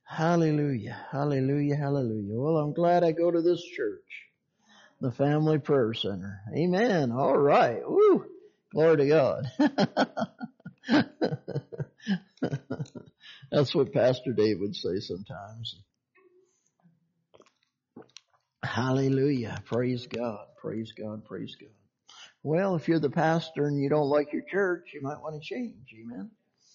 Hallelujah, hallelujah, hallelujah. Well, I'm glad I go to this church, the Family Prayer Center. Amen. All right. Woo. Glory to God. That's what Pastor Dave would say sometimes. Hallelujah. Praise God. Praise God. Praise God. Well, if you're the pastor and you don't like your church, you might want to change. Amen.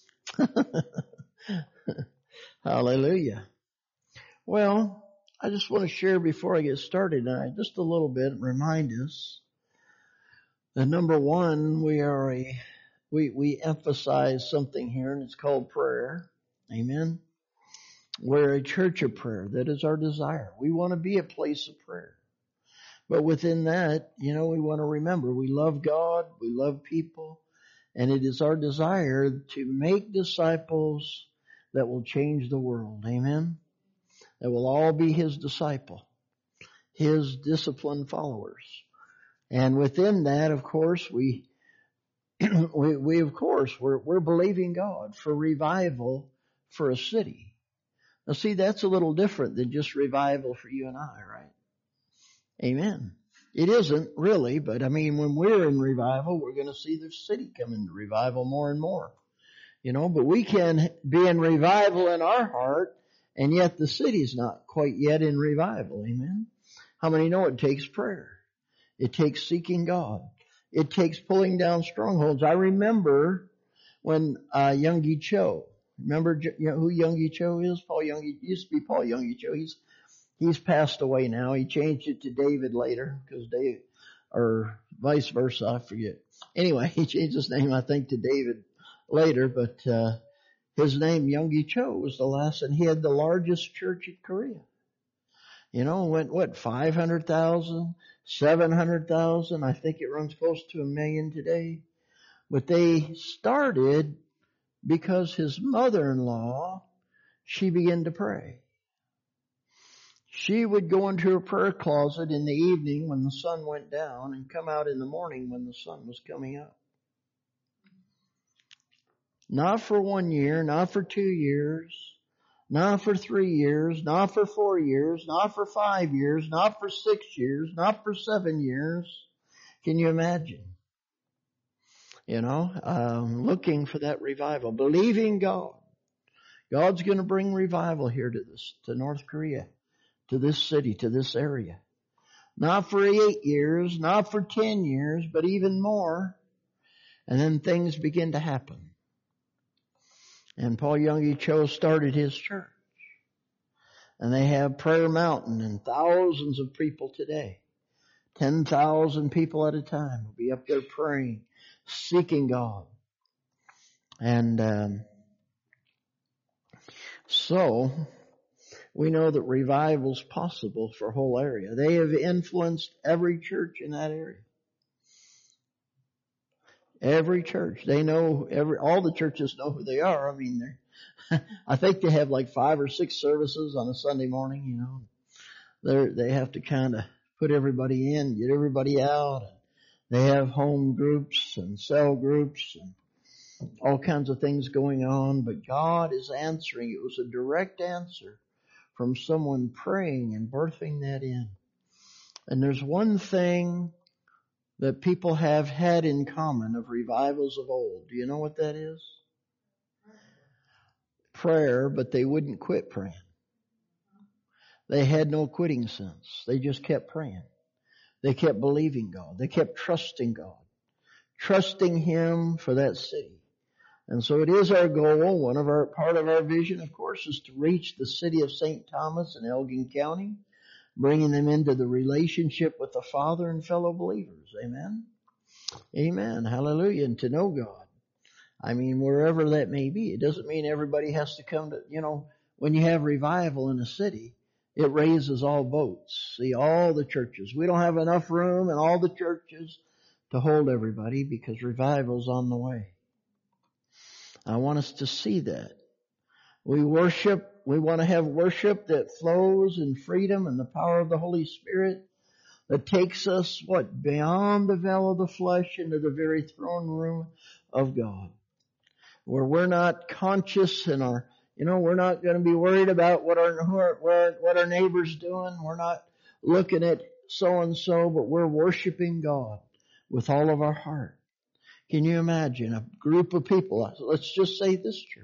Hallelujah. Well, I just want to share before I get started tonight just a little bit and remind us that number one, we emphasize something here, and it's called prayer. Amen. We're a church of prayer. That is our desire. We want to be a place of prayer. But within that, we want to remember we love God, we love people, and it is our desire to make disciples that will change the world. Amen. That will all be His disciple, His disciplined followers. And within that, of course, we're believing God for revival for a city. Now see, that's a little different than just revival for you and I, right? Amen. It isn't really, but I mean, when we're in revival, we're going to see the city come into revival more and more. But we can be in revival in our heart, and yet the city's not quite yet in revival. Amen. How many know it takes prayer? It takes seeking God. It takes pulling down strongholds. I remember when Youngie Cho. Remember who Youngie Cho is? Paul Youngie used to be Paul Youngie Cho. He's passed away now. He changed it to David later because David, or vice versa, I forget. Anyway, he changed his name, I think, to David later. But his name, Youngie Cho, was the last, and he had the largest church in Korea. Went 500,000, 700,000. I think it runs close to 1 million today. But they started because his mother-in-law, she began to pray. She would go into her prayer closet in the evening when the sun went down and come out in the morning when the sun was coming up. Not for 1 year, not for 2 years, not for 3 years, not for 4 years, not for 5 years, not for 6 years, not for 7 years. Can you imagine? Looking for that revival, believing God. God's going to bring revival here to North Korea, to this city, to this area. Not for 8 years, not for 10 years, but even more. And then things begin to happen. And Paul Youngie Cho started his church. And they have Prayer Mountain and thousands of people today. 10,000 people at a time will be up there praying, seeking God. And so we know that revival is possible for a whole area. They have influenced every church in that area. Every church. They know, all the churches know who they are. I mean, I think they have like 5 or 6 services on a Sunday morning, They have to kind of put everybody in, get everybody out. And they have home groups and cell groups and all kinds of things going on. But God is answering. It was a direct answer from someone praying and birthing that in. And there's one thing that people have had in common of revivals of old. Do you know what that is? Prayer, but they wouldn't quit praying. They had no quitting sense. They just kept praying. They kept believing God. They kept trusting God. Trusting Him for that city. And so it is our goal, part of our vision, of course, is to reach the city of St. Thomas in Elgin County, bringing them into the relationship with the Father and fellow believers. Amen? Amen. Hallelujah. And to know God. I mean, wherever that may be. It doesn't mean everybody has to come to, when you have revival in a city, it raises all boats. See, all the churches. We don't have enough room in all the churches to hold everybody because revival's on the way. I want us to see that. We want to have worship that flows in freedom and the power of the Holy Spirit that takes us, beyond the veil of the flesh into the very throne room of God. Where we're not conscious in our We're not going to be worried about what our neighbor's doing. We're not looking at so and so, but we're worshiping God with all of our heart. Can you imagine a group of people? Let's just say this church.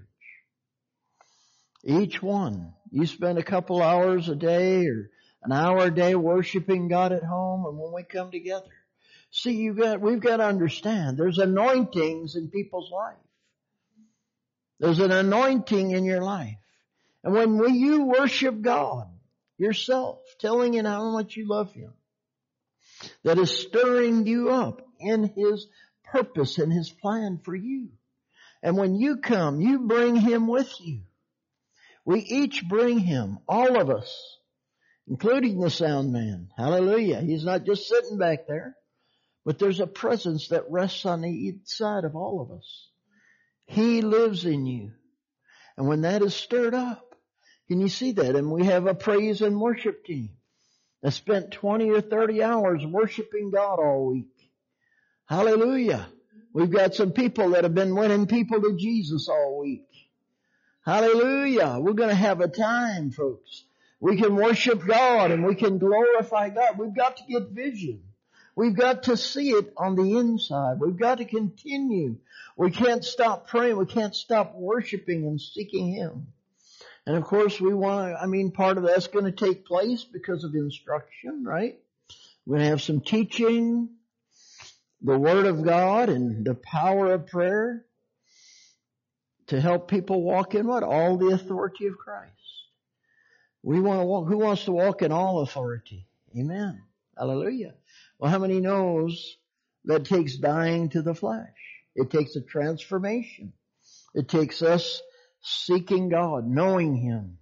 Each one, you spend a couple hours a day or an hour a day worshiping God at home, and when we come together. See, we've got to understand, there's anointings in people's life. There's an anointing in your life. And when you worship God yourself, telling Him how much you love Him, that is stirring you up in His purpose and His plan for you. And when you come, you bring Him with you. We each bring Him, all of us, including the sound man. Hallelujah. He's not just sitting back there, but there's a presence that rests on the inside of all of us. He lives in you. And when that is stirred up, can you see that? And we have a praise and worship team that spent 20 or 30 hours worshiping God all week. Hallelujah. We've got some people that have been winning people to Jesus all week. Hallelujah. We're going to have a time, folks. We can worship God and we can glorify God. We've got to get vision. We've got to see it on the inside. We've got to continue. We can't stop praying. We can't stop worshiping and seeking Him. And of course part of that's going to take place because of instruction, right? We're going to have some teaching, the Word of God and the power of prayer to help people walk in what? All the authority of Christ. Who wants to walk in all authority? Amen. Hallelujah. Well, how many knows that takes dying to the flesh? It takes a transformation. It takes us seeking God, knowing Him.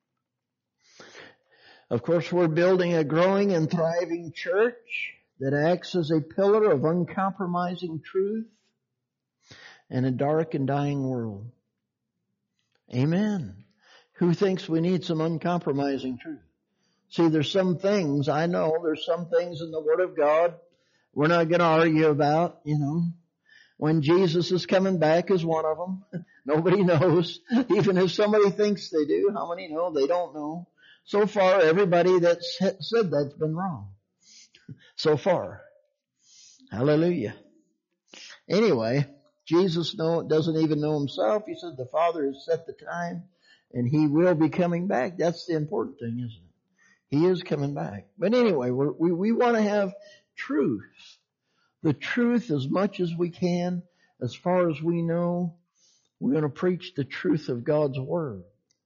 Of course, we're building a growing and thriving church that acts as a pillar of uncompromising truth in a dark and dying world. Amen. Who thinks we need some uncompromising truth? See, there's some things in the Word of God we're not going to argue about, When Jesus is coming back is one of them. Nobody knows. Even if somebody thinks they do, how many know? They don't know. So far, everybody that's said that's been wrong. So far. Hallelujah. Anyway, Jesus doesn't even know Himself. He said the Father has set the time and He will be coming back. That's the important thing, isn't it? He is coming back. But anyway, we want to have truth. The truth as much as we can, as far as we know. We're going to preach the truth of God's Word.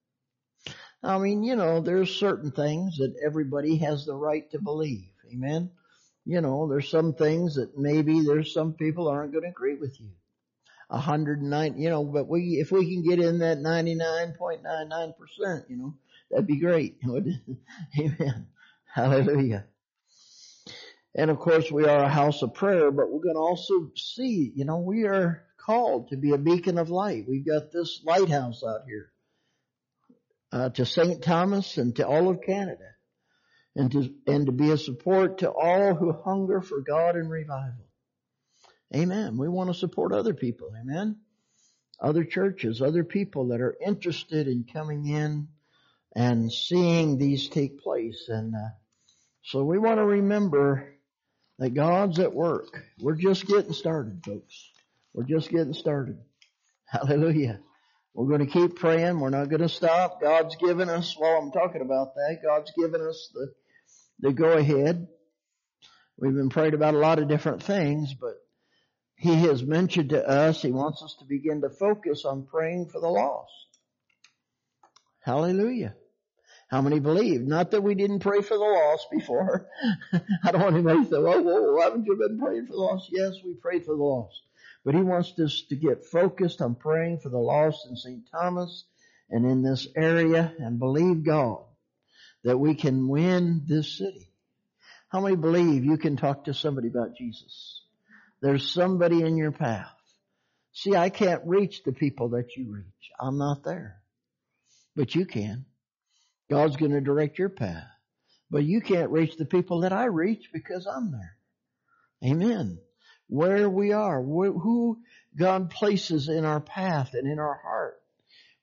There's certain things that everybody has the right to believe. Amen? There's some things that maybe there's some people aren't going to agree with you. 109, but if we can get in that 99.99%, that'd be great. Amen. Hallelujah. And of course we are a house of prayer, but we're going to also see, we are called to be a beacon of light. We've got this lighthouse out here, to St. Thomas and to all of Canada, and to be a support to all who hunger for God and revival. Amen. We want to support other people. Amen. Other churches, other people that are interested in coming in and seeing these take place. And so we want to remember that God's at work. We're just getting started, folks. We're just getting started. Hallelujah. We're going to keep praying. We're not going to stop. God's given us, while I'm talking about that, God's given us the go ahead. We've been praying about a lot of different things, but He has mentioned to us, He wants us to begin to focus on praying for the lost. Hallelujah. How many believe? Not that we didn't pray for the lost before. I don't want anybody to say, whoa, haven't you been praying for the lost? Yes, we prayed for the lost. But He wants us to get focused on praying for the lost in St. Thomas and in this area and believe God that we can win this city. How many believe you can talk to somebody about Jesus? There's somebody in your path. See, I can't reach the people that you reach. I'm not there. But you can. God's going to direct your path. But you can't reach the people that I reach because I'm there. Amen. Where we are, who God places in our path and in our heart.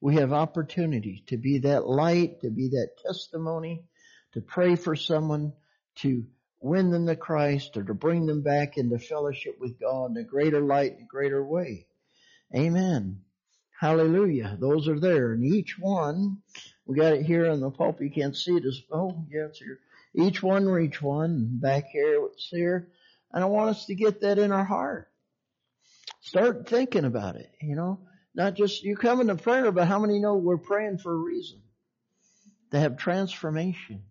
we have opportunity to be that light, to be that testimony, to pray for someone, to win them to Christ, or to bring them back into fellowship with God in a greater light, in a greater way. Amen. Hallelujah. Those are there. And each one, we got it here on the pulpit. You can't see it. It's here. Each one reach one. Back here, it's here. And I want us to get that in our heart. Start thinking about it, Not just you come into prayer, but how many know we're praying for a reason? To have transformation.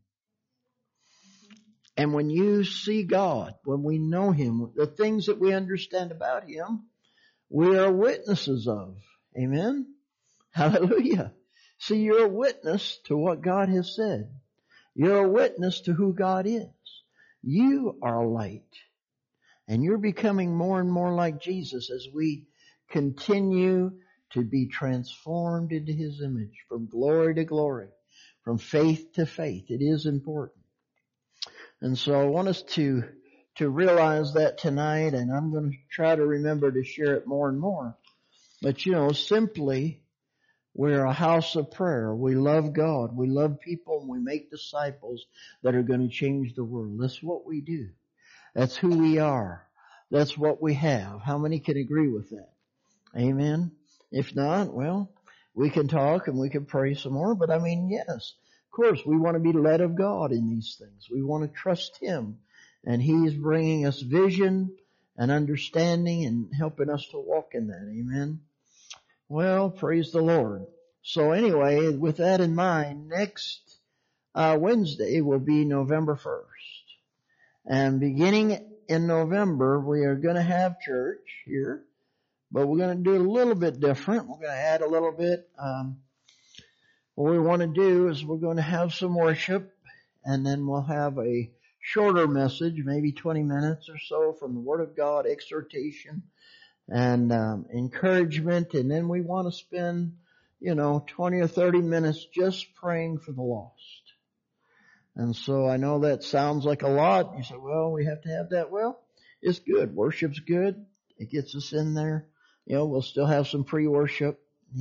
And when you see God, when we know Him, the things that we understand about Him, we are witnesses of. Amen? Hallelujah. See, you're a witness to what God has said. You're a witness to who God is. You are a light. And you're becoming more and more like Jesus as we continue to be transformed into His image from glory to glory, from faith to faith. It is important. And so I want us to realize that tonight, and I'm going to try to remember to share it more and more. But simply, we're a house of prayer. We love God. We love people, and we make disciples that are going to change the world. That's what we do. That's who we are. That's what we have. How many can agree with that? Amen. If not, well, we can talk and we can pray some more. But yes, of course, we want to be led of God in these things. We want to trust Him. And He is bringing us vision and understanding and helping us to walk in that. Amen. Well, praise the Lord. So anyway, with that in mind, next Wednesday will be November 1st. And beginning in November, we are going to have church here, but we're going to do it a little bit different. We're going to add a little bit. What we want to do is we're going to have some worship, and then we'll have a shorter message, maybe 20 minutes or so from the Word of God, exhortation and encouragement, and then we want to spend, 20 or 30 minutes just praying for the lost. And so I know that sounds like a lot. You say, well, we have to have that. Well, it's good. Worship's good. It gets us in there. We'll still have some pre-worship,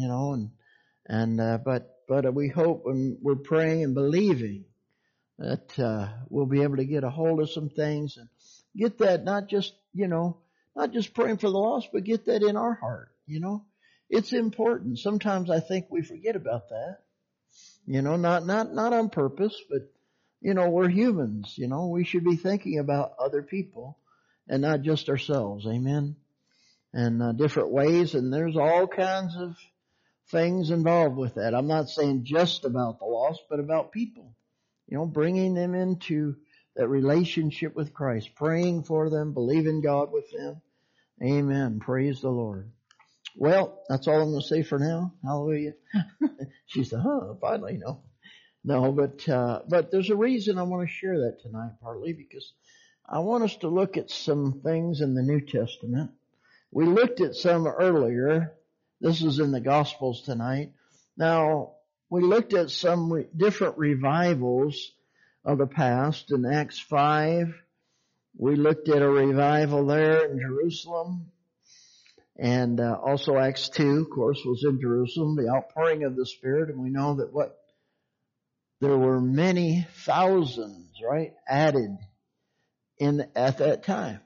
but we hope when we're praying and believing that we'll be able to get a hold of some things and get that not just praying for the lost, but get that in our heart. It's important. Sometimes I think we forget about that. Not on purpose, but we're humans. We should be thinking about other people and not just ourselves. Amen. And different ways, and there's all kinds of things involved with that. I'm not saying just about the lost, but about people. Bringing them into that relationship with Christ, praying for them, believing God with them. Amen. Praise the Lord. Well, that's all I'm going to say for now. Hallelujah. She said, finally, no. No, but there's a reason I want to share that tonight, partly because I want us to look at some things in the New Testament. We looked at some earlier. This is in the Gospels tonight. Now, we looked at some different revivals of the past. In Acts 5, we looked at a revival there in Jerusalem. And also Acts 2, of course, was in Jerusalem, the outpouring of the Spirit. And we know that there were many thousands, right, added at that time.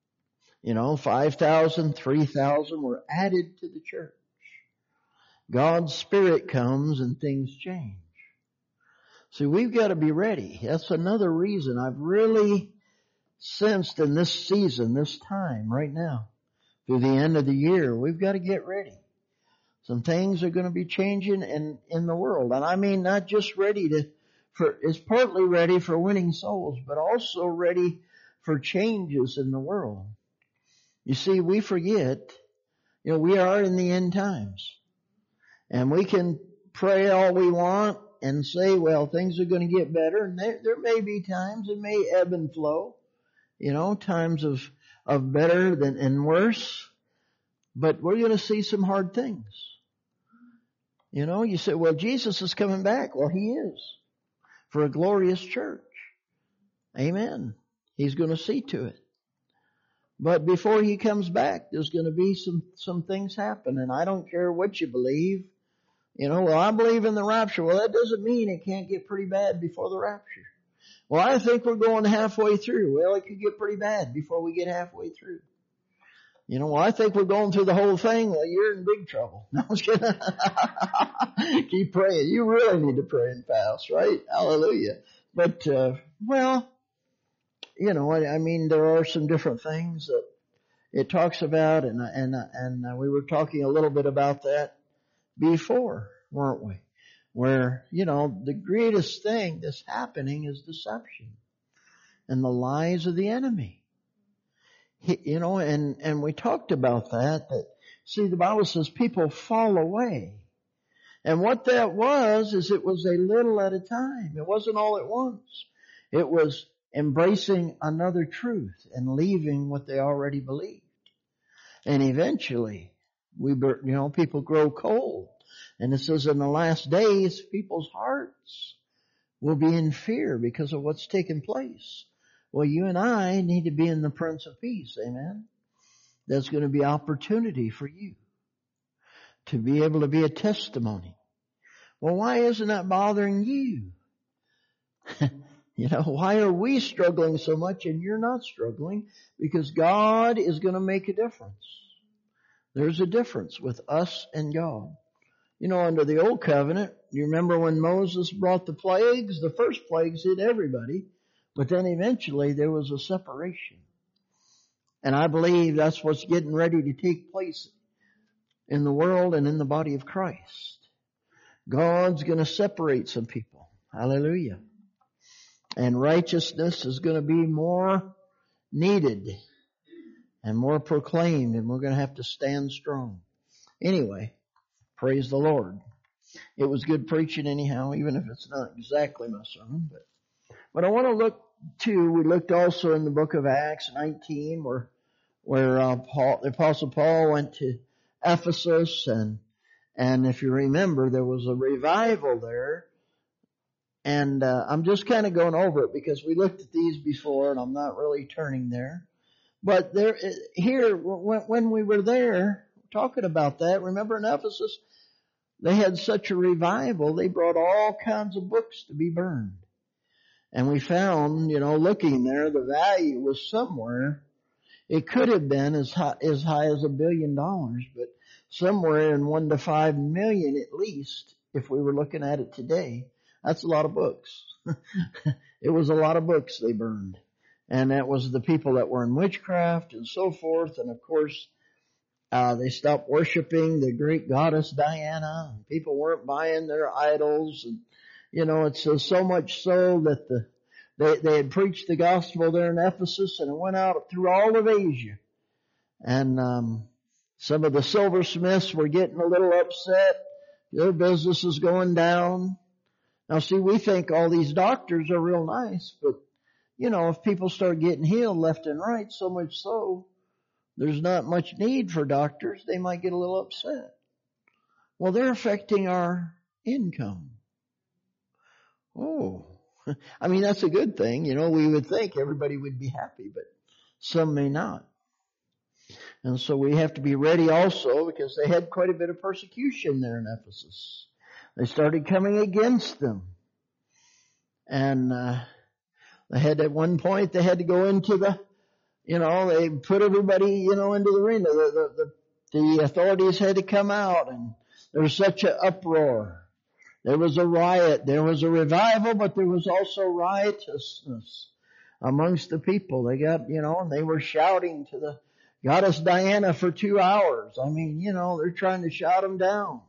5,000, 3,000 were added to the church. God's Spirit comes and things change. See, we've got to be ready. That's another reason I've really sensed in this season, this time right now, through the end of the year, we've got to get ready. Some things are going to be changing in the world. And I mean, not just it's partly ready for winning souls, but also ready for changes in the world. You see, we forget, we are in the end times. And we can pray all we want and say, well, things are going to get better. And there may be times, it may ebb and flow, times of better and worse. But we're going to see some hard things. You say, well, Jesus is coming back. Well, He is, for a glorious church. Amen. He's going to see to it. But before He comes back, there's going to be some things happen. And I don't care what you believe. Well, I believe in the rapture. Well, that doesn't mean it can't get pretty bad before the rapture. Well, I think we're going halfway through. Well, it could get pretty bad before we get halfway through. Well, I think we're going through the whole thing. Well, you're in big trouble. No, I'm just kidding. Keep praying. You really need to pray and fast, right? Hallelujah. But, well, I mean, there are some different things that it talks about, and we were talking a little bit about that before, weren't we? Where, the greatest thing that's happening is deception and the lies of the enemy. And we talked about that, see, the Bible says people fall away. And what that was, is it was a little at a time. It wasn't all at once. It was embracing another truth and leaving what they already believed. And eventually, people grow cold. And it says in the last days, people's hearts will be in fear because of what's taken place. Well, you and I need to be in the Prince of Peace. Amen. There's going to be opportunity for you to be able to be a testimony. Well, why isn't that bothering you? Why are we struggling so much and you're not struggling? Because God is going to make a difference. There's a difference with us and God. Under the old covenant, you remember when Moses brought the plagues? The first plagues hit everybody, but then eventually there was a separation. And I believe that's what's getting ready to take place in the world and in the body of Christ. God's going to separate some people. Hallelujah. And righteousness is going to be more needed and more proclaimed, and we're going to have to stand strong. Anyway, praise the Lord. It was good preaching anyhow, even if it's not exactly my sermon. But I want to look too, we looked also in the book of Acts 19 where the Apostle Paul went to Ephesus, and if you remember, there was a revival there. And I'm just kind of going over it because we looked at these before, and I'm not really turning there. But here, when we were there talking about that, remember in Ephesus, they had such a revival, they brought all kinds of books to be burned. And we found, looking there, the value was somewhere. It could have been as high as $1 billion, but somewhere in 1 to 5 million at least, if we were looking at it today. That's a lot of books. It was a lot of books they burned. And that was the people that were in witchcraft and so forth. And of course, they stopped worshiping the Greek goddess Diana. People weren't buying their idols. And, it says so much so that they had preached the gospel there in Ephesus, and it went out through all of Asia. And some of the silversmiths were getting a little upset. Their business is going down. Now see, we think all these doctors are real nice, but if people start getting healed left and right, so much so, there's not much need for doctors. They might get a little upset. Well, they're affecting our income. Oh, I mean, that's a good thing. We would think everybody would be happy, but some may not. And so we have to be ready also, because they had quite a bit of persecution there in Ephesus. They started coming against them. And they had, at one point, they had to go into they put everybody, into the arena. The authorities had to come out, and there was such an uproar. There was a riot. There was a revival, but there was also riotousness amongst the people. They got, and they were shouting to the goddess Diana for 2 hours. I mean, they're trying to shout them down.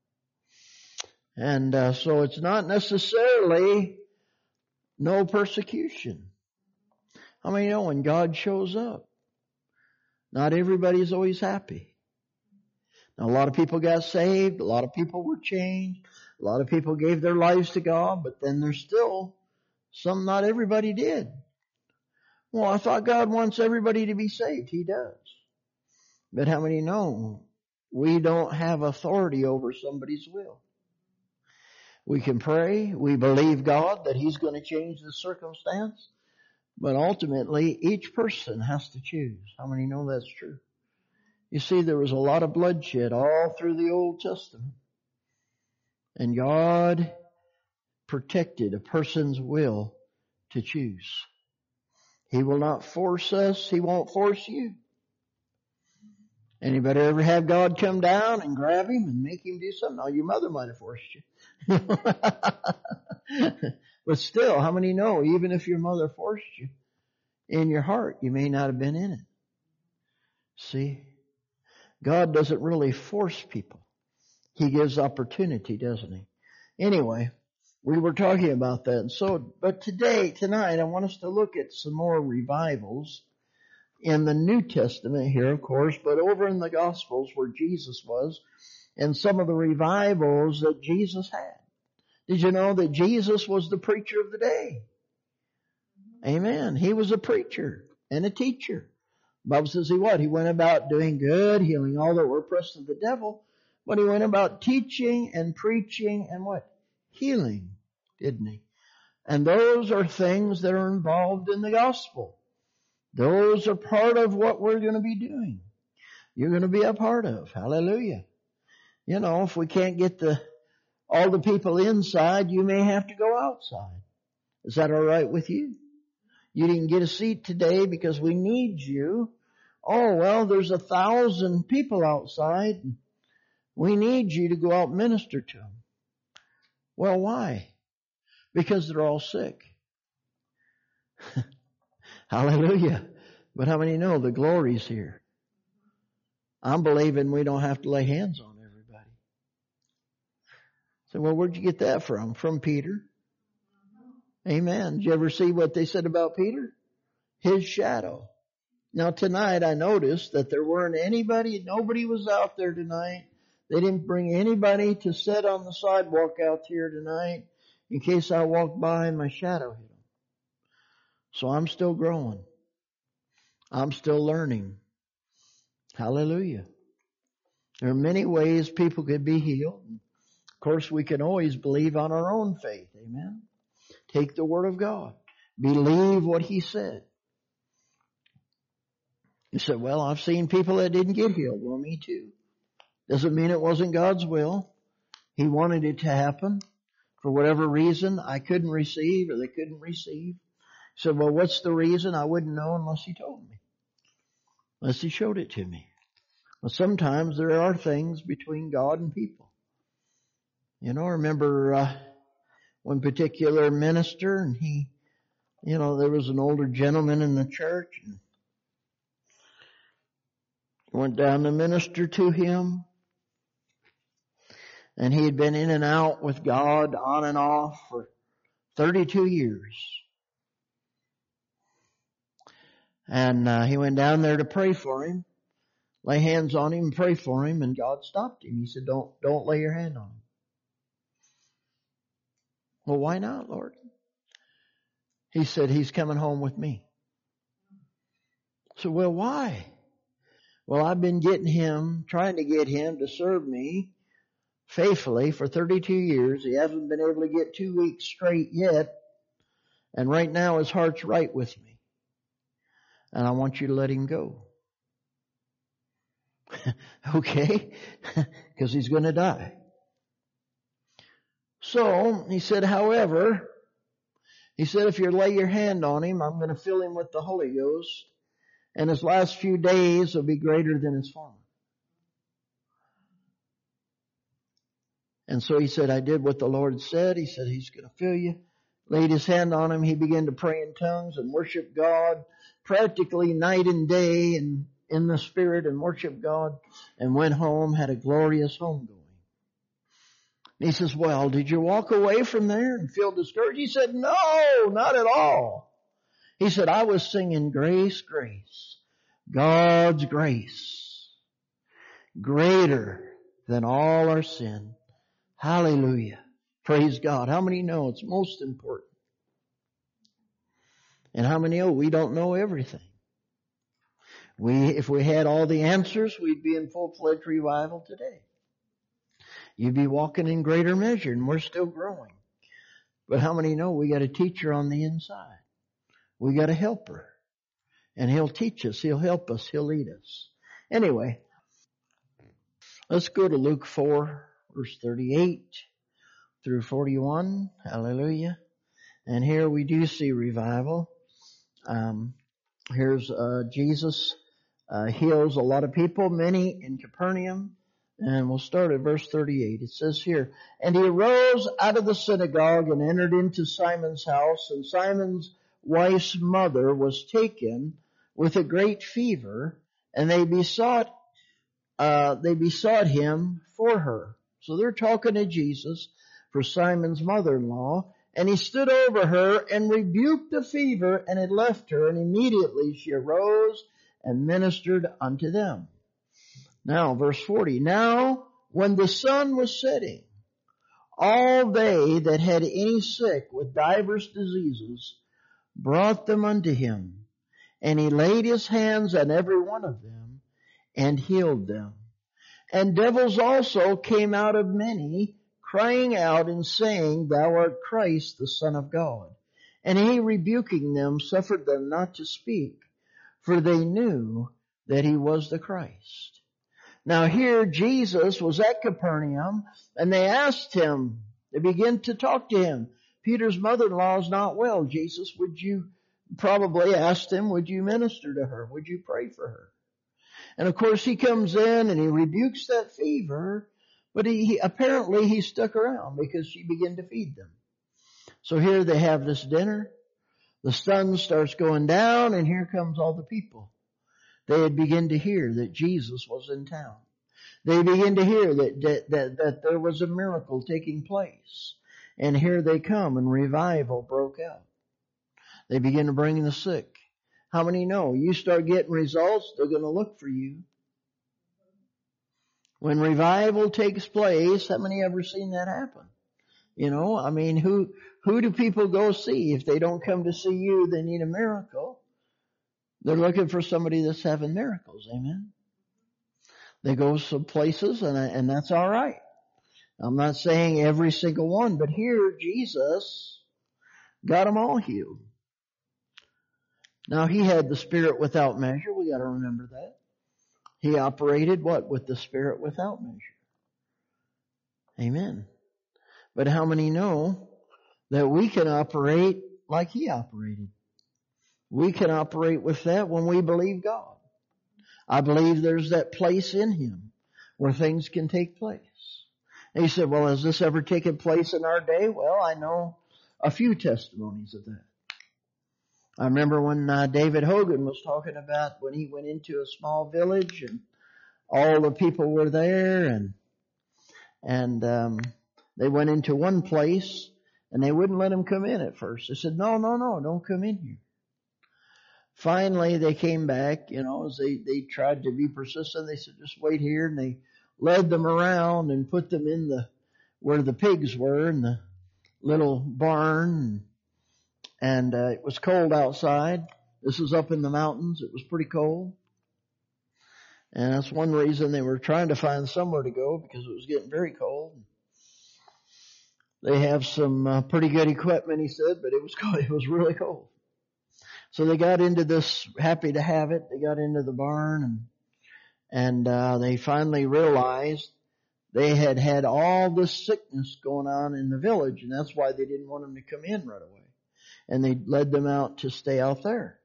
And so it's not necessarily no persecution. I mean, when God shows up, not everybody's always happy. Now, a lot of people got saved. A lot of people were changed. A lot of people gave their lives to God, but then there's still not everybody did. Well, I thought God wants everybody to be saved. He does. But how many know we don't have authority over somebody's will? We can pray. We believe God that He's going to change the circumstance. But ultimately, each person has to choose. How many know that's true? You see, there was a lot of bloodshed all through the Old Testament. And God protected a person's will to choose. He will not force us. He won't force you. Anybody ever have God come down and grab him and make him do something? Oh, your mother might have forced you. But still, how many know, even if your mother forced you, in your heart, you may not have been in it. See? God doesn't really force people. He gives opportunity, doesn't he? Anyway, we were talking about that. But tonight, I want us to look at some more revivals in the New Testament here, of course, but over in the Gospels where Jesus was, and some of the revivals that Jesus had. Did you know that Jesus was the preacher of the day? Amen. He was a preacher and a teacher. The Bible says he what? He went about doing good, healing all that were oppressed of the devil, but he went about teaching and preaching and what? Healing, didn't he? And those are things that are involved in the gospel. Those are part of what we're going to be doing. You're going to be a part of. Hallelujah. You know, if we can't get all the people inside, you may have to go outside. Is that all right with you? You didn't get a seat today because we need you. Oh, well, there's 1,000 people outside. We need you to go out and minister to them. Well, why? Because they're all sick. Hallelujah. But how many know the glory's here? I'm believing we don't have to lay hands on everybody. So, well, where'd you get that from? From Peter. Amen. Did you ever see what they said about Peter? His shadow. Now tonight I noticed that there weren't nobody was out there tonight. They didn't bring anybody to sit on the sidewalk out here tonight in case I walked by and my shadow hit them. So I'm still growing. I'm still learning. Hallelujah. There are many ways people could be healed. Of course, we can always believe on our own faith. Amen. Take the Word of God. Believe what He said. You said, well, I've seen people that didn't get healed. Well, me too. Doesn't mean it wasn't God's will. He wanted it to happen. For whatever reason, I couldn't receive or they couldn't receive. He said, well, what's the reason? I wouldn't know unless He told me. Unless He showed it to me. Well, sometimes there are things between God and people. You know, I remember one particular minister, and there was an older gentleman in the church, and went down to minister to him. And he had been in and out with God on and off for 32 years. And he went down there to pray for him, lay hands on him and pray for him, and God stopped him. He said, don't lay your hand on him. Well, why not, Lord? He said, he's coming home with me. So, well, why? Well, I've been trying to get him to serve me faithfully for 32 years. He hasn't been able to get 2 weeks straight yet. And right now his heart's right with me. And I want you to let him go. Okay? Because he's going to die. So, he said, however, if you lay your hand on him, I'm going to fill him with the Holy Ghost. And his last few days will be greater than his former. And so he said, I did what the Lord said. He said, he's going to fill you. Laid his hand on him. He began to pray in tongues and worship God practically night and day and in the Spirit and worship God, and went home, had a glorious homegoing. And he says, well, did you walk away from there and feel discouraged? He said, no, not at all. He said, I was singing grace, grace, God's grace, greater than all our sin. Hallelujah. Praise God. How many know it's most important? And how many know we don't know everything? If we had all the answers, we'd be in full-fledged revival today. You'd be walking in greater measure, and we're still growing. But how many know we got a teacher on the inside? We got a helper. And He'll teach us, He'll help us, He'll lead us. Anyway, let's go to Luke 4, verse 38. through 41. Hallelujah. And here we do see revival. Here's Jesus heals a lot of people, many in Capernaum. And we'll start at verse 38. It says here, "And he arose out of the synagogue and entered into Simon's house, and Simon's wife's mother was taken with a great fever, and they besought him for her." So they're talking to Jesus for Simon's mother-in-law, and he stood over her and rebuked the fever, and it left her, and immediately she arose and ministered unto them. Now, verse 40, "Now, when the sun was setting, all they that had any sick with divers diseases brought them unto him, and he laid his hands on every one of them and healed them. And devils also came out of many, crying out and saying, Thou art Christ, the Son of God. And he, rebuking them, suffered them not to speak, for they knew that he was the Christ." Now here Jesus was at Capernaum, and they asked him, they began to talk to him. Peter's mother-in-law is not well. Jesus, would you, probably asked him, would you minister to her? Would you pray for her? And of course he comes in and he rebukes that fever, but he apparently stuck around because she began to feed them. So here they have this dinner. The sun starts going down, and here comes all the people. They had begun to hear that Jesus was in town. They began to hear that there was a miracle taking place. And here they come, and revival broke out. They begin to bring the sick. How many know? You start getting results, they're going to look for you. When revival takes place, how many ever seen that happen? You know, I mean, who do people go see? If they don't come to see you, they need a miracle. They're looking for somebody that's having miracles. Amen. They go some places, and that's all right. I'm not saying every single one, but here Jesus got them all healed. Now he had the Spirit without measure. We got to remember that. He operated what? With the Spirit without measure. Amen. But how many know that we can operate like he operated? We can operate with that when we believe God. I believe there's that place in him where things can take place. And he said, well, has this ever taken place in our day? Well, I know a few testimonies of that. I remember when David Hogan was talking about when he went into a small village and all the people were there, and they went into one place and they wouldn't let him come in at first. They said, no, don't come in here. Finally, they came back, as they tried to be persistent. They said, just wait here. And they led them around and put them in where the pigs were, in the little barn. And it was cold outside. This was up in the mountains. It was pretty cold. And that's one reason they were trying to find somewhere to go, because it was getting very cold. They have some pretty good equipment, he said, but it was cold. It was really cold. So they got into this, happy to have it. They got into the barn, and they finally realized they had all this sickness going on in the village, and that's why they didn't want them to come in right away. And they led them out to stay out there.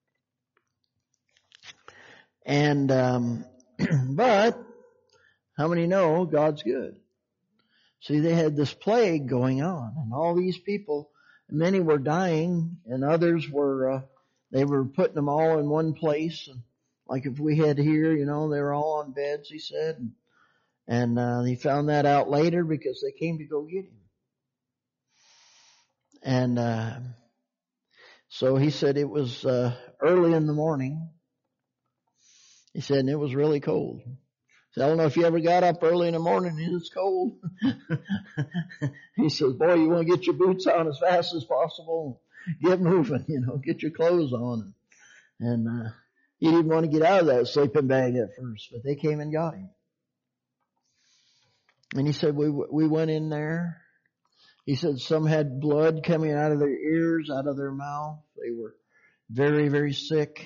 And but how many know God's good? See, they had this plague going on, and all these people, many were dying, and others were they were putting them all in one place. And like if we had here, they were all on beds, he said. And he found that out later because they came to go get him. And so he said it was early in the morning. He said, and it was really cold. So I don't know if you ever got up early in the morning and it's cold. He says, boy, you want to get your boots on as fast as possible. Get moving, get your clothes on. And he didn't want to get out of that sleeping bag at first, but they came and got him. And he said, we went in there. He said some had blood coming out of their ears, out of their mouth. They were very, very sick.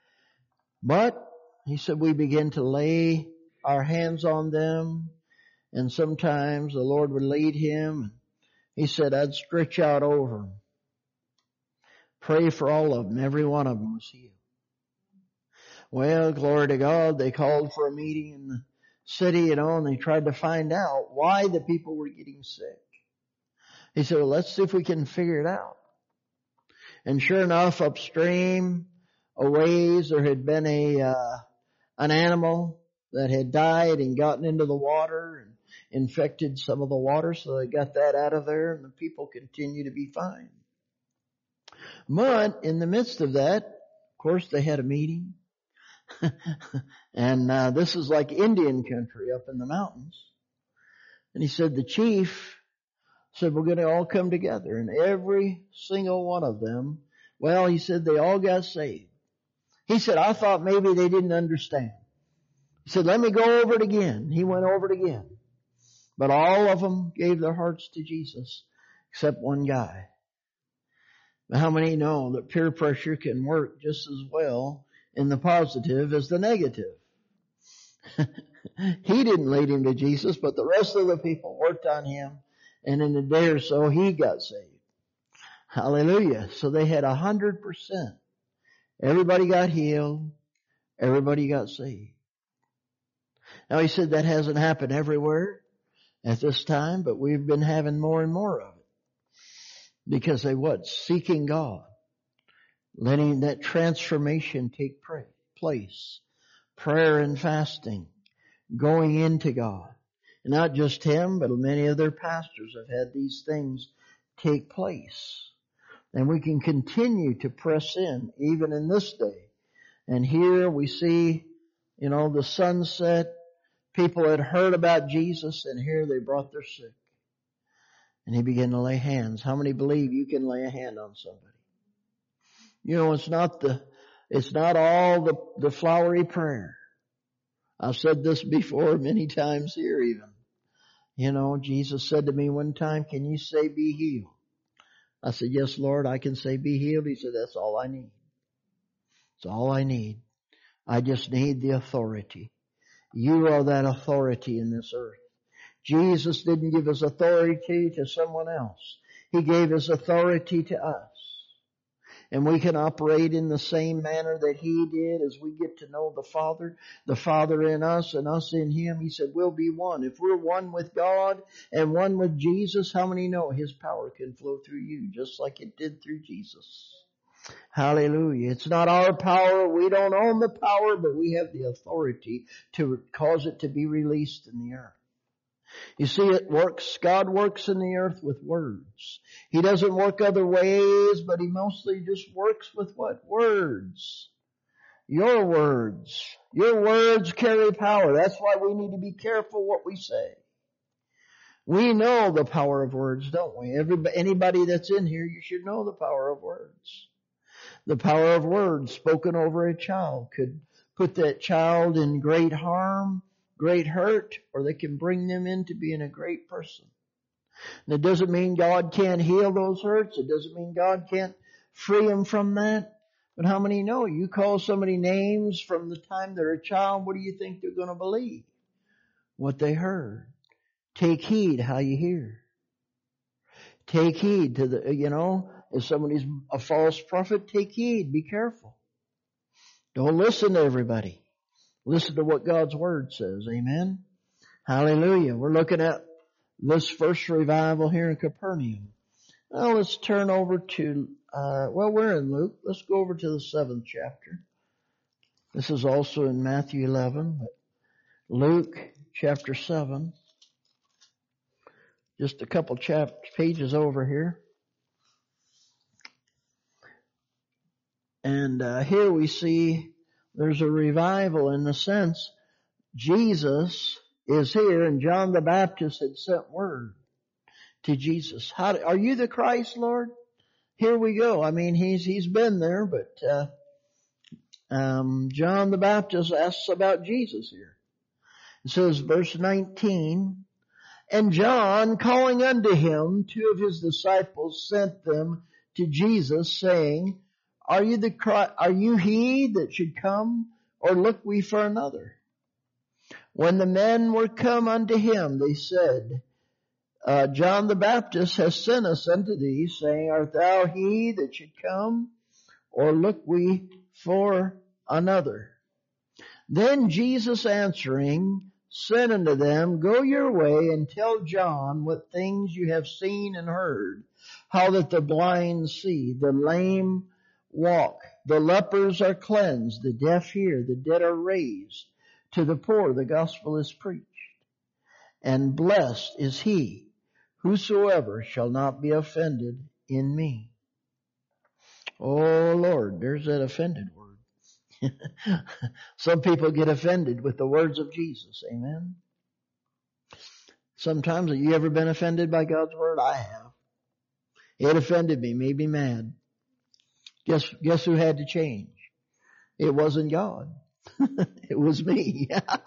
But he said we began to lay our hands on them, And sometimes the Lord would lead him. He said, I'd stretch out over them. Pray for all of them. Every one of them was healed. Well, glory to God, they called for a meeting in the city, and they tried to find out why the people were getting sick. He said, well, let's see if we can figure it out. And sure enough, upstream, a ways, there had been an animal that had died and gotten into the water and infected some of the water, so they got that out of there, and the people continue to be fine. But in the midst of that, of course, they had a meeting. And this is like Indian country up in the mountains. And he said the chief said, we're going to all come together. And every single one of them, well, he said they all got saved. He said, I thought maybe they didn't understand. He said, let me go over it again. He went over it again. But all of them gave their hearts to Jesus, except one guy. But how many know that peer pressure can work just as well in the positive as the negative? He didn't lead him to Jesus, but the rest of the people worked on him, and in a day or so he got saved. Hallelujah. So they had 100%. Everybody got healed. Everybody got saved. Now he said that hasn't happened everywhere at this time, but we've been having more and more of it. Because they what? Seeking God. Letting that transformation take place. Prayer and fasting. Going into God. And not just him, but many other pastors have had these things take place. And we can continue to press in, even in this day. And here we see, the sunset. People had heard about Jesus, and here they brought their sick. And he began to lay hands. How many believe you can lay a hand on somebody? It's not all the flowery prayer. I've said this before many times here even. Jesus said to me one time, can you say be healed? I said, yes, Lord, I can say be healed. He said, that's all I need. It's all I need. I just need the authority. You are that authority in this earth. Jesus didn't give his authority to someone else. He gave his authority to us. And we can operate in the same manner that he did as we get to know the Father in us and us in him. He said, we'll be one. If we're one with God and one with Jesus, how many know his power can flow through you just like it did through Jesus? Hallelujah. It's not our power. We don't own the power, but we have the authority to cause it to be released in the earth. You see, God works in the earth with words. He doesn't work other ways, but he mostly just works with what? Words. Your words. Your words carry power. That's why we need to be careful what we say. We know the power of words, don't we? Anybody that's in here, you should know the power of words. The power of words spoken over a child could put that child in great harm, great hurt, or they can bring them into being a great person. And it doesn't mean God can't heal those hurts. It doesn't mean God can't free them from that. But how many know you call somebody names from the time they're a child, what do you think they're going to believe? What they heard. Take heed how you hear. Take heed to if somebody's a false prophet, take heed. Be careful. Don't listen to everybody. Listen to what God's Word says. Amen. Hallelujah. We're looking at this first revival here in Capernaum. Now let's turn over to, we're in Luke. Let's go over to the 7th chapter. This is also in Matthew 11, but Luke chapter 7. Just a couple pages over here. And here we see there's a revival in the sense Jesus is here, and John the Baptist had sent word to Jesus. Are you the Christ, Lord? Here we go. I mean, he's been there, but John the Baptist asks about Jesus here. It says, verse 19, and John, calling unto him 2 of his disciples, sent them to Jesus, saying, Are you he that should come, or look we for another? When the men were come unto him, they said, John the Baptist has sent us unto thee, saying, Art thou he that should come, or look we for another? Then Jesus answering said unto them, Go your way and tell John what things you have seen and heard, how that the blind see, the lame walk, the lepers are cleansed, the deaf hear, the dead are raised, to the poor the gospel is preached. And blessed is he whosoever shall not be offended in me. Oh Lord, there's that offended word. Some people get offended with the words of Jesus. Amen. Sometimes, have you ever been offended by God's word? I have. It offended me, made me mad. Guess who had to change? It wasn't God. It was me.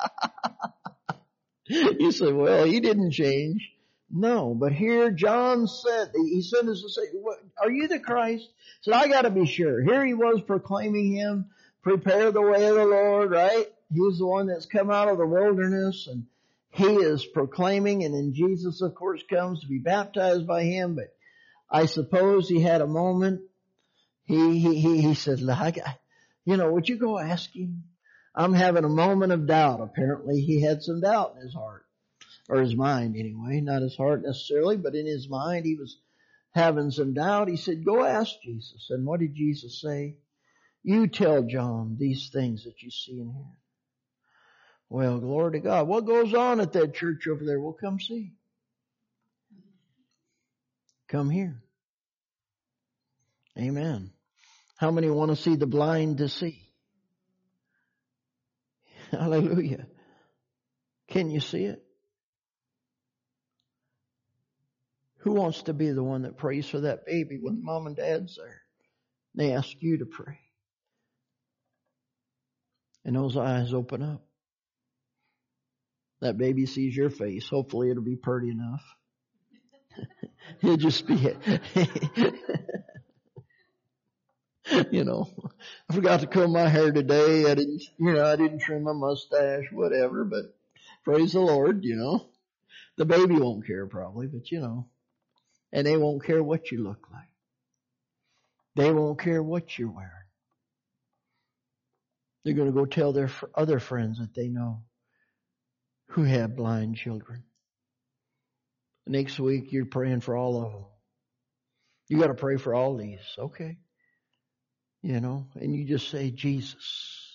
You say, well, he didn't change. No, but here John said, he sent us to say, are you the Christ? He said, I got to be sure. Here he was proclaiming him, prepare the way of the Lord, right? He was the one that's come out of the wilderness, and he is proclaiming, and then Jesus, of course, comes to be baptized by him, but I suppose he had a moment. He said, would you go ask him? I'm having a moment of doubt. Apparently he had some doubt in his heart. Or his mind anyway, not his heart necessarily, but in his mind he was having some doubt. He said, go ask Jesus. And what did Jesus say? You tell John these things that you see and hear. Well, glory to God. What goes on at that church over there? Well, come see. Come here. Amen. How many want to see the blind to see? Hallelujah. Can you see it? Who wants to be the one that prays for that baby when mom and dad's there? They ask you to pray. And those eyes open up. That baby sees your face. Hopefully it'll be pretty enough. It'll just be, I forgot to comb my hair today. I didn't trim my mustache, whatever, but praise the Lord, The baby won't care probably, but and they won't care what you look like. They won't care what you're wearing. They're going to go tell their other friends that they know who have blind children. Next week, you're praying for all of them. You got to pray for all these. Okay. And you just say, Jesus.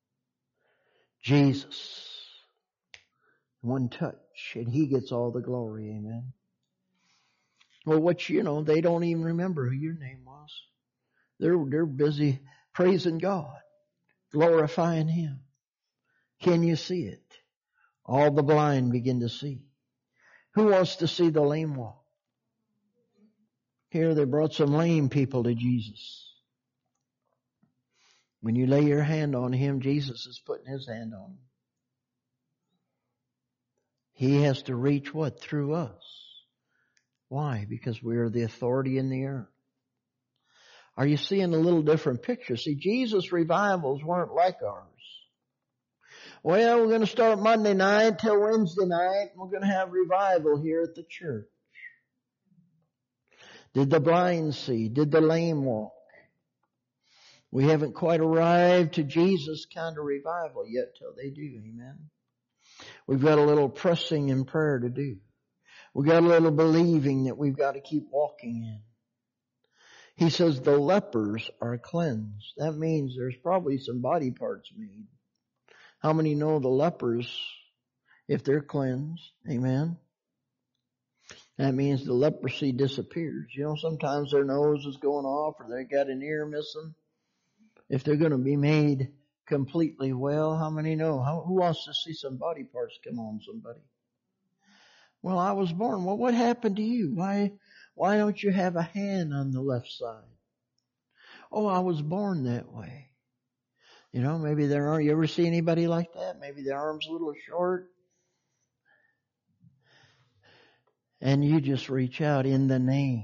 Jesus. One touch, and he gets all the glory. Amen. Well, they don't even remember who your name was. They're busy praising God, glorifying him. Can you see it? All the blind begin to see. Who wants to see the lame walk? Here they brought some lame people to Jesus. When you lay your hand on him, Jesus is putting his hand on him. He has to reach what? Through us. Why? Because we are the authority in the earth. Are you seeing a little different picture? See, Jesus' revivals weren't like ours. Well, we're going to start Monday night till Wednesday night, and we're going to have revival here at the church. Did the blind see? Did the lame walk? We haven't quite arrived to Jesus' kind of revival yet till they do. Amen. We've got a little pressing in prayer to do. We've got a little believing that we've got to keep walking in. He says the lepers are cleansed. That means there's probably some body parts made. How many know the lepers, if they're cleansed? Amen. That means the leprosy disappears. Sometimes their nose is going off or they got an ear missing. If they're going to be made completely well, how many know? Who wants to see some body parts come on somebody? Well, I was born. Well, what happened to you? Why don't you have a hand on the left side? Oh, I was born that way. Maybe you ever see anybody like that? Maybe their arm's a little short. And you just reach out in the name.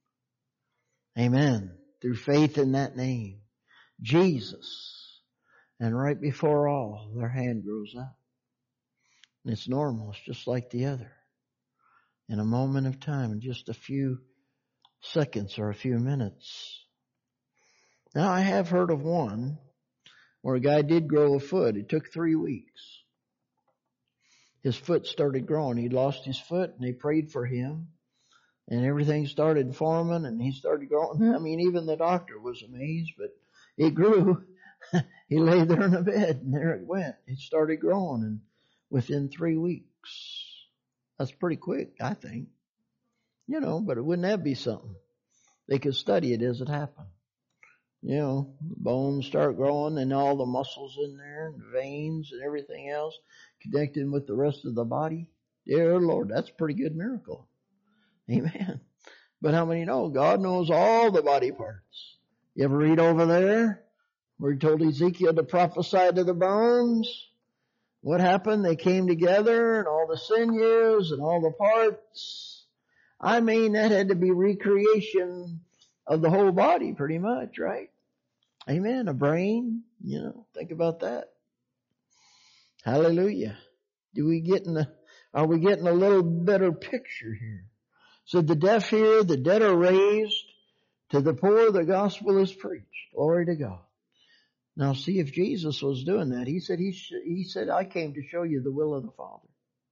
Amen. Through faith in that name. Jesus. And right before all, their hand grows up. And it's normal. It's just like the other. In a moment of time, in just a few seconds or a few minutes. Now, I have heard of one where a guy did grow a foot. It took 3 weeks. His foot started growing. He lost his foot, and they prayed for him. And everything started forming, and he started growing. I mean, even the doctor was amazed, but it grew. He lay there in a bed, and there it went. It started growing, and within 3 weeks. That's pretty quick, I think. You know, but wouldn't that be something? They could study it as it happened. You know, the bones start growing and all the muscles in there and the veins and everything else connecting with the rest of the body. Dear Lord, that's a pretty good miracle. Amen. But how many know God knows all the body parts? You ever read over there where he told Ezekiel to prophesy to the bones? What happened? They came together and all the sinews and all the parts. I mean, that had to be recreation of the whole body pretty much, right? Amen. A brain, you know, think about that. Hallelujah. Are we getting a little better picture here? So the deaf hear, the dead are raised, to the poor the gospel is preached. Glory to God. Now see, if Jesus was doing that, he said, I came to show you the will of the Father.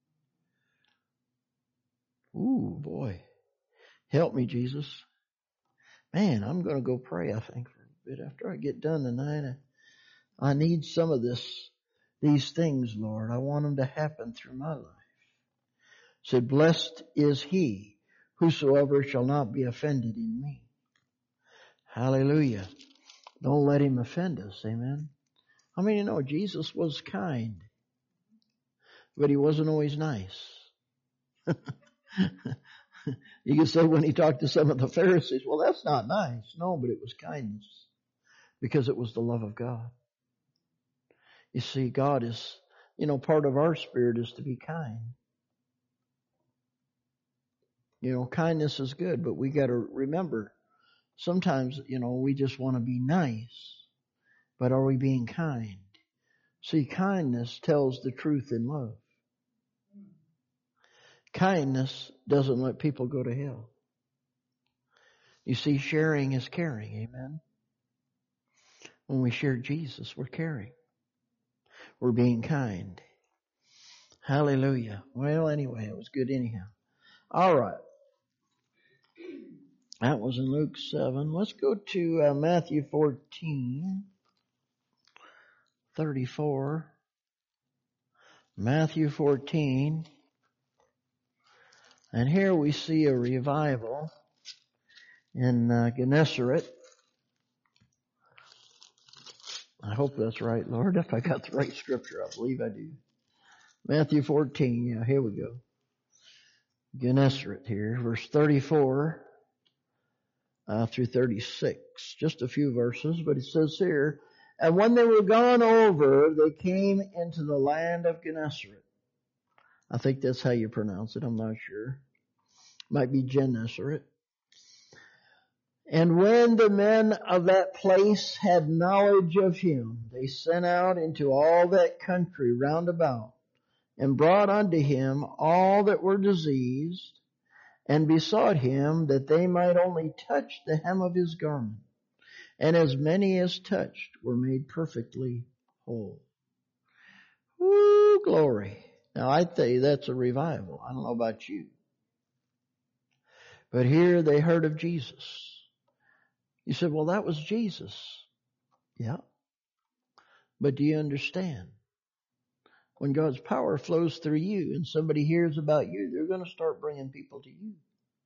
Ooh, boy. Help me, Jesus. Man, I'm going to go pray, I think, for a bit after I get done tonight. I need some of these things, Lord. I want them to happen through my life. Said, blessed is he whosoever shall not be offended in me. Hallelujah. Don't let him offend us. Amen. How many know Jesus was kind, but he wasn't always nice? You can say when he talked to some of the Pharisees, well, that's not nice. No, but it was kindness because it was the love of God. You see, God is, part of our spirit is to be kind. Kindness is good, but we got to remember, sometimes, we just want to be nice, but are we being kind? See, kindness tells the truth in love. Kindness doesn't let people go to hell. You see, sharing is caring, amen? When we share Jesus, we're caring. We're being kind. Hallelujah. Well, anyway, it was good anyhow. All right. That was in Luke 7. Let's go to Matthew 14:34. Matthew 14. And here we see a revival in Gennesaret. I hope that's right, Lord. If I got the right scripture, I believe I do. Matthew 14. Yeah, here we go. Gennesaret here, verse 34 through 36. Just a few verses, but it says here, and when they were gone over, they came into the land of Gennesaret. I think that's how you pronounce it. I'm not sure. Might be Gennesaret. And when the men of that place had knowledge of him, they sent out into all that country round about, and brought unto him all that were diseased, and besought him that they might only touch the hem of his garment. And as many as touched were made perfectly whole. Woo, glory. Now I tell you, that's a revival. I don't know about you. But here they heard of Jesus. You said, well, that was Jesus. Yeah. But do you understand? When God's power flows through you and somebody hears about you, they're going to start bringing people to you.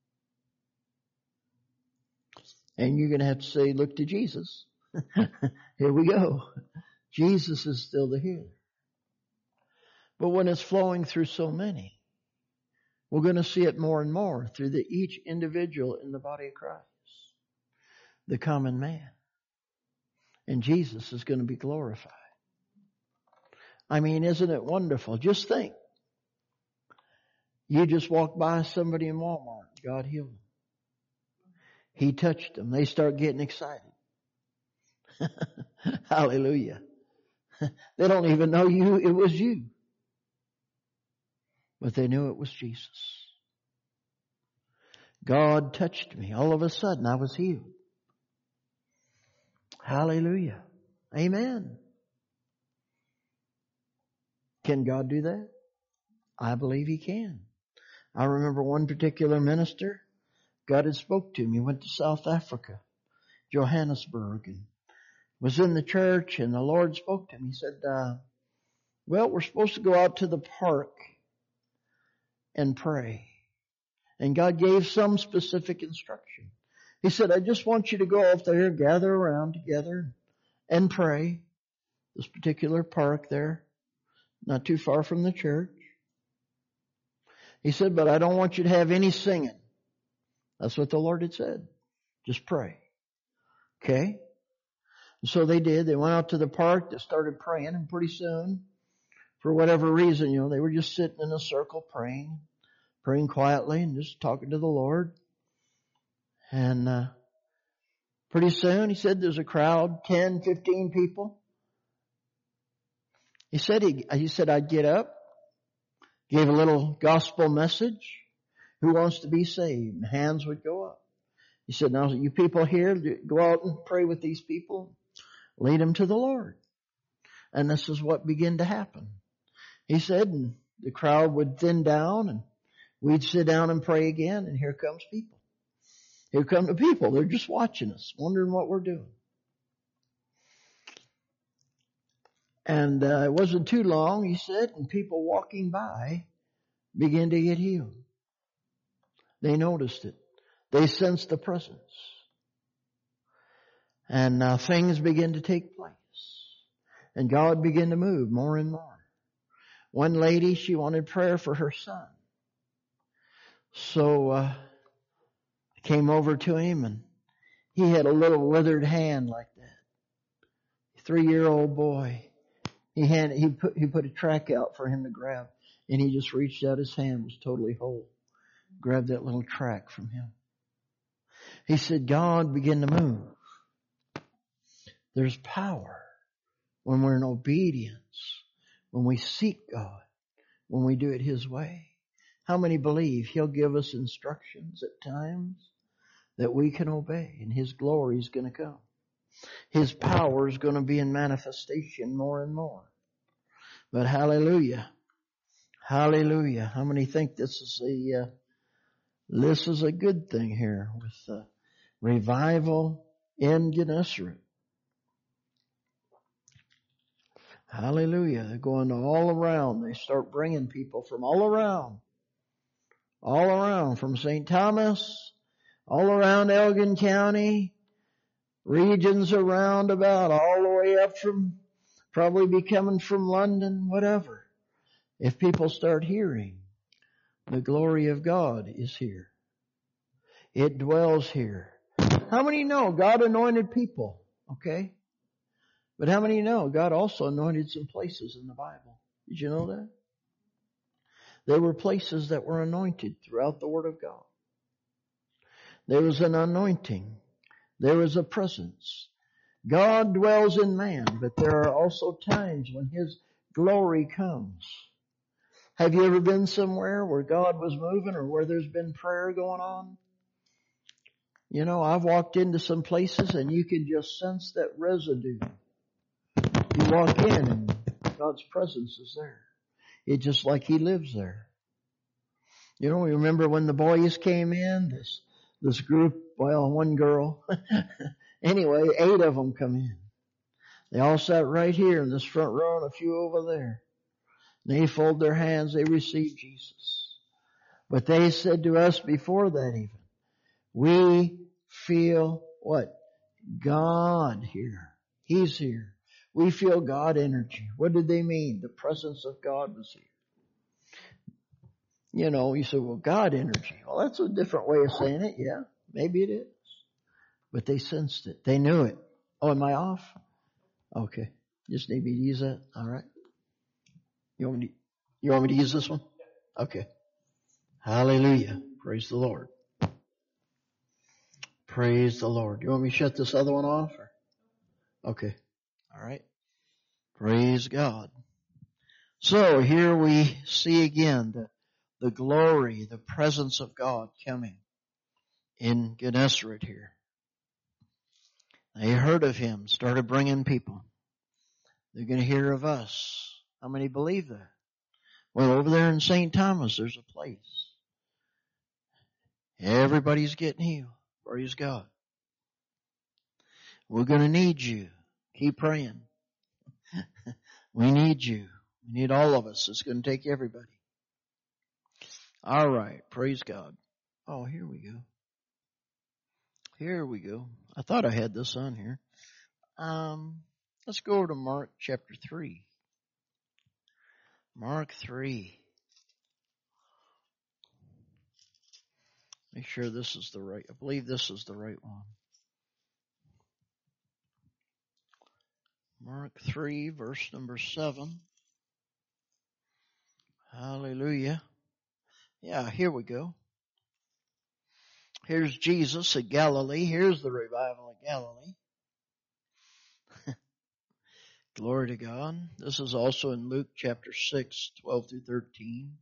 And you're going to have to say, look to Jesus. Here we go. Jesus is still the healer. But when it's flowing through so many, we're going to see it more and more through each individual in the body of Christ. The common man. And Jesus is going to be glorified. I mean, isn't it wonderful? Just think. You just walk by somebody in Walmart. God healed them. He touched them. They start getting excited. Hallelujah. They don't even know it was you. But they knew it was Jesus. God touched me. All of a sudden, I was healed. Hallelujah. Amen. Can God do that? I believe He can. I remember one particular minister, God had spoke to him. He went to South Africa, Johannesburg, and was in the church, and the Lord spoke to him. He said, well, we're supposed to go out to the park and pray. And God gave some specific instruction. He said, I just want you to go up there, gather around together and pray. This particular park there, not too far from the church. He said, but I don't want you to have any singing. That's what the Lord had said. Just pray. Okay? So they did. They went out to the park. They started praying, and pretty soon, for whatever reason, they were just sitting in a circle praying quietly and just talking to the Lord. And pretty soon, he said, there's a crowd, 10, 15 people. He said, I'd get up, gave a little gospel message. Who wants to be saved? And hands would go up. He said, now you people here, go out and pray with these people. Lead them to the Lord. And this is what began to happen. He said, and the crowd would thin down, and we'd sit down and pray again, and here comes people. Here come the people. They're just watching us, wondering what we're doing. And it wasn't too long, he said, and people walking by began to get healed. They noticed it. They sensed the presence. And things began to take place. And God began to move more and more. One lady, she wanted prayer for her son. So I came over to him, and he had a little withered hand like that. 3-year-old boy. He put a track out for him to grab, and he just reached out his hand, was totally whole. Grabbed that little track from him. He said, God began to move. There's power when we're in obedience, when we seek God, when we do it His way. How many believe He'll give us instructions at times that we can obey, and His glory is going to come? His power is going to be in manifestation more and more. But hallelujah. Hallelujah. How many think this is a good thing here with revival in Gennesaret? Hallelujah. They're going all around. They start bringing people from all around, from St. Thomas, all around Elgin County, regions around about, all the way up from, probably be coming from London, whatever. If people start hearing, the glory of God is here. It dwells here. How many know God anointed people? Okay? But how many know God also anointed some places in the Bible? Did you know that? There were places that were anointed throughout the Word of God. There was an anointing. There was a presence. God dwells in man, but there are also times when His glory comes. Have you ever been somewhere where God was moving or where there's been prayer going on? I've walked into some places and you can just sense that residue. You walk in and God's presence is there. It's just like He lives there. We remember when the boys came in, this group, one girl, anyway, 8 of them come in. They all sat right here in this front row and a few over there. And they fold their hands, they received Jesus. But they said to us before that even, we feel what? God here. He's here. We feel God energy. What did they mean? The presence of God was here. You say, well, God energy. Well, that's a different way of saying it. Yeah, maybe it is. But they sensed it. They knew it. Oh, am I off? Okay. Just need me to use that. All right. You want me to use this one? Okay. Hallelujah. Praise the Lord. Praise the Lord. You want me to shut this other one off? Okay. All right. Praise God. So here we see again the the glory, the presence of God coming in Gennesaret here. They heard of him, started bringing people. They're going to hear of us. How many believe that? Well, over there in St. Thomas, there's a place. Everybody's getting healed. Praise God. We're going to need you. Keep praying. We need you. We need all of us. It's going to take everybody. All right. Praise God. Oh, here we go. Here we go. I thought I had this on here. Let's go over to Mark chapter 3. Mark 3. Make sure this is the right, I believe this is the right one. Mark 3, verse number 7. Hallelujah. Yeah, here we go. Here's Jesus at Galilee. Here's the revival at Galilee. Glory to God. This is also in Luke chapter 6, 12 through 13.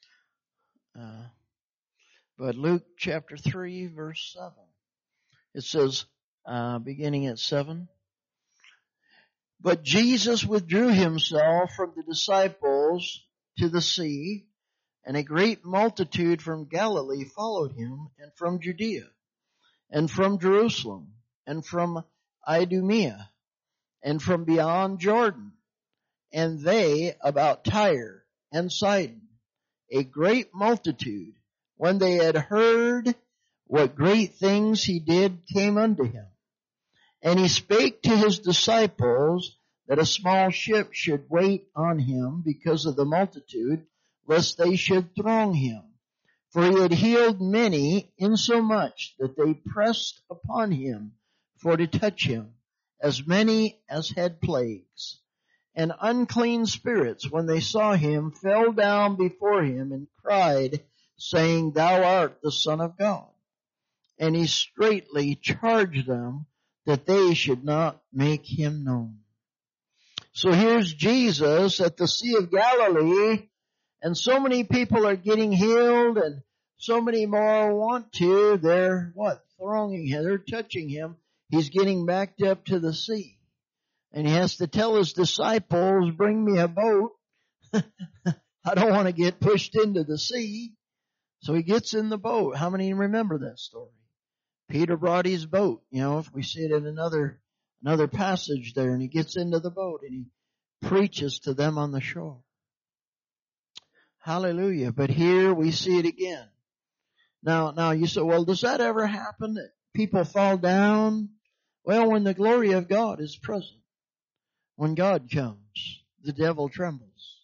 But Luke chapter 3, verse 7. It says, beginning at 7. But Jesus withdrew himself from the disciples to the sea, and a great multitude from Galilee followed him, and from Judea, and from Jerusalem, and from Idumea, and from beyond Jordan, and they about Tyre and Sidon, a great multitude, when they had heard what great things he did, came unto him. And he spake to his disciples that a small ship should wait on him because of the multitude, lest they should throng him. For he had healed many, insomuch that they pressed upon him for to touch him, as many as had plagues. And unclean spirits, when they saw him, fell down before him and cried, saying, Thou art the Son of God. And he straitly charged them that they should not make him known. So here's Jesus at the Sea of Galilee, and so many people are getting healed, and so many more want to. They're thronging him. They're touching him. He's getting backed up to the sea. And he has to tell his disciples, bring me a boat. I don't want to get pushed into the sea. So he gets in the boat. How many remember that story? Peter brought his boat. You know, if we see it in another passage there, and he gets into the boat and he preaches to them on the shore. Hallelujah. But here we see it again. Now you say, well, does that ever happen that people fall down? Well, when the glory of God is present, when God comes, the devil trembles.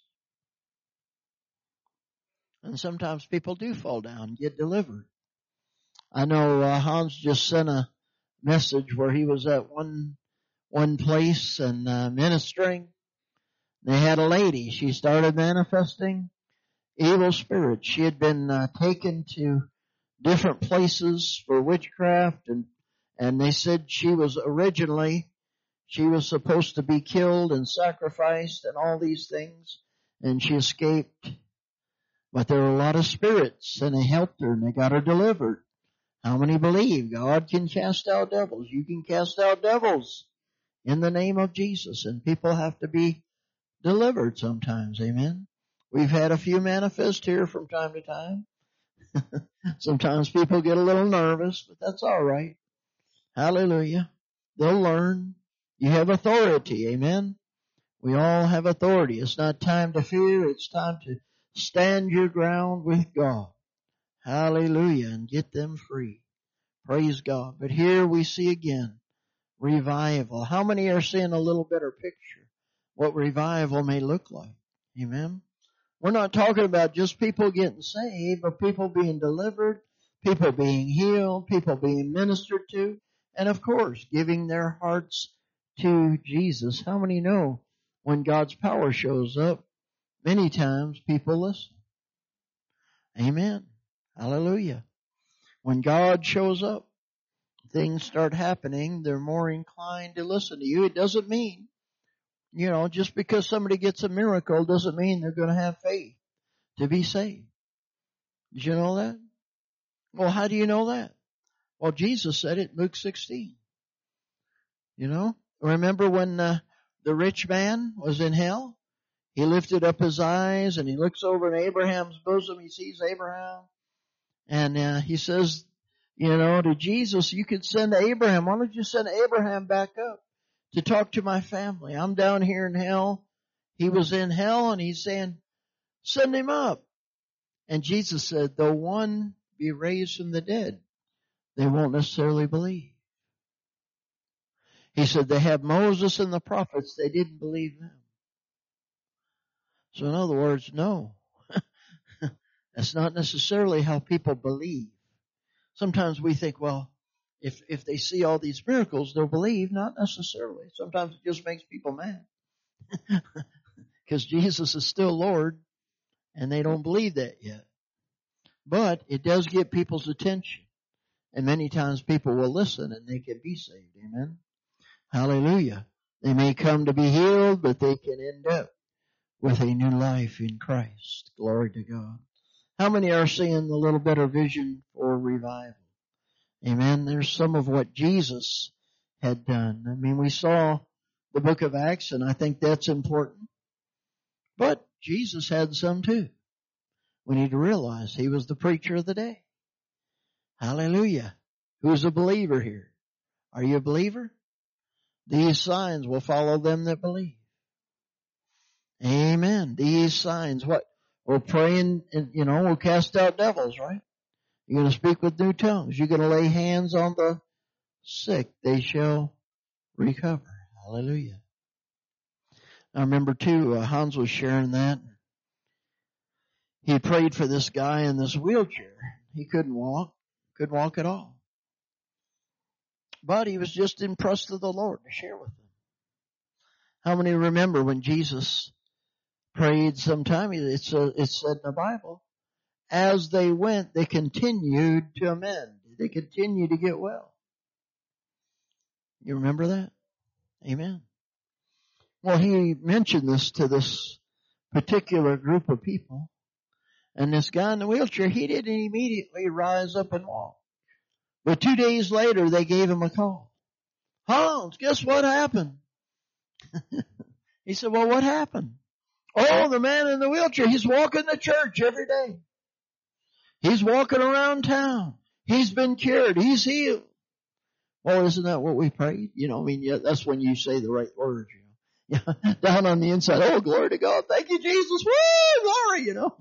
And sometimes people do fall down, get delivered. I know Hans just sent a message where he was at one place and ministering. They had a lady. She started manifesting evil spirits. She had been taken to different places for witchcraft, and they said she was supposed to be killed and sacrificed and all these things, and she escaped. But there were a lot of spirits, and they helped her, and they got her delivered. How many believe God can cast out devils? You can cast out devils in the name of Jesus, and people have to be delivered sometimes. Amen. We've had a few manifest here from time to time. Sometimes people get a little nervous, but that's all right. Hallelujah. They'll learn. You have authority. Amen. We all have authority. It's not time to fear. It's time to stand your ground with God. Hallelujah. And get them free. Praise God. But here we see again revival. How many are seeing a little better picture what revival may look like? Amen. We're not talking about just people getting saved, but people being delivered, people being healed, people being ministered to, and of course, giving their hearts to Jesus. How many know when God's power shows up, many times people listen? Amen. Hallelujah. When God shows up, things start happening, they're more inclined to listen to you. It doesn't mean, just because somebody gets a miracle doesn't mean they're going to have faith to be saved. Did you know that? Well, how do you know that? Well, Jesus said it in Luke 16. You know? Remember when the rich man was in hell? He lifted up his eyes and he looks over in Abraham's bosom. He sees Abraham. And he says, you know, to Jesus, you could send Abraham. Why don't you send Abraham back up to talk to my family? I'm down here in hell. He was in hell and he's saying, send him up. And Jesus said, though one be raised from the dead, they won't necessarily believe. He said they have Moses and the prophets. They didn't believe them. So in other words, no. That's not necessarily how people believe. Sometimes we think, well, if they see all these miracles, they'll believe. Not necessarily. Sometimes it just makes people mad. Because Jesus is still Lord, and they don't believe that yet. But it does get people's attention. And many times people will listen and they can be saved. Amen. Hallelujah. They may come to be healed, but they can end up with a new life in Christ. Glory to God. How many are seeing a little better vision for revival? Amen. There's some of what Jesus had done. I mean, we saw the book of Acts, and I think that's important. But Jesus had some too. We need to realize he was the preacher of the day. Hallelujah. Who's a believer here? Are you a believer? These signs will follow them that believe. Amen. These signs, what? We're praying, and, you know, we'll cast out devils, right? You're going to speak with new tongues. You're going to lay hands on the sick. They shall recover. Hallelujah. I remember too, Hans was sharing that. He prayed for this guy in this wheelchair. He couldn't walk at all. But he was just impressed with the Lord to share with them. How many remember when Jesus prayed sometime? It said in the Bible, as they went, they continued to amend. They continued to get well. You remember that? Amen. Well, he mentioned this to this particular group of people. And this guy in the wheelchair, he didn't immediately rise up and walk. But 2 days later, they gave him a call. Hans, guess what happened? He said, well, what happened? Oh, the man in the wheelchair, he's walking to church every day. He's walking around town. He's been cured. He's healed. Well, isn't that what we prayed? You know, I mean, yeah, that's when you say the right words, you know. Yeah, down on the inside, oh, glory to God. Thank you, Jesus. Woo, glory, you know.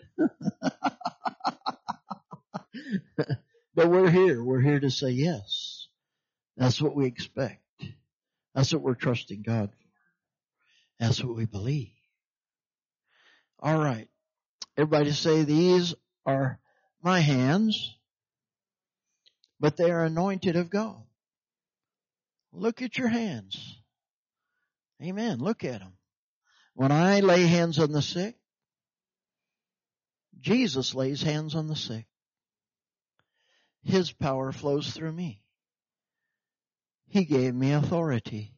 But we're here. We're here to say yes. That's what we expect. That's what we're trusting God for. That's what we believe. All right. Everybody say, these are my hands, but they are anointed of God. Look at your hands. Amen. Look at them. When I lay hands on the sick, Jesus lays hands on the sick. His power flows through me. He gave me authority.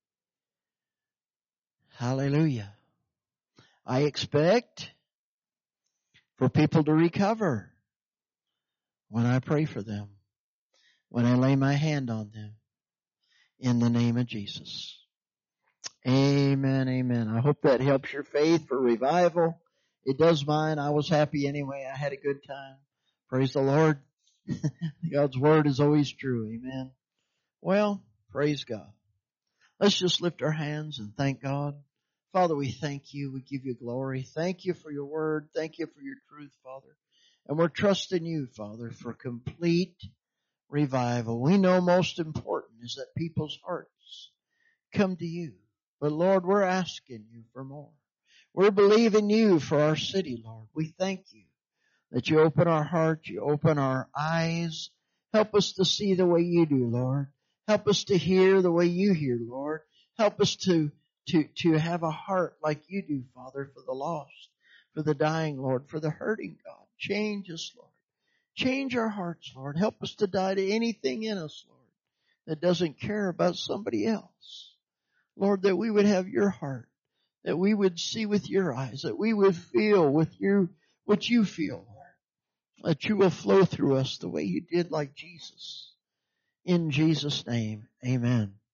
Hallelujah. I expect for people to recover when I pray for them, when I lay my hand on them, in the name of Jesus. Amen, amen. I hope that helps your faith for revival. It does mine. I was happy anyway. I had a good time. Praise the Lord. God's word is always true. Amen. Well, praise God. Let's just lift our hands and thank God. Father, we thank you. We give you glory. Thank you for your word. Thank you for your truth, Father. And we're trusting you, Father, for complete revival. We know most important is that people's hearts come to you. But Lord, we're asking you for more. We're believing you for our city, Lord. We thank you that you open our hearts, you open our eyes. Help us to see the way you do, Lord. Help us to hear the way you hear, Lord. Help us to have a heart like you do, Father, for the lost, for the dying, Lord, for the hurting, God. Change us, Lord. Change our hearts, Lord. Help us to die to anything in us, Lord, that doesn't care about somebody else. Lord, that we would have your heart, that we would see with your eyes, that we would feel with you what you feel, Lord. that you will flow through us the way you did like Jesus. In Jesus' name, amen.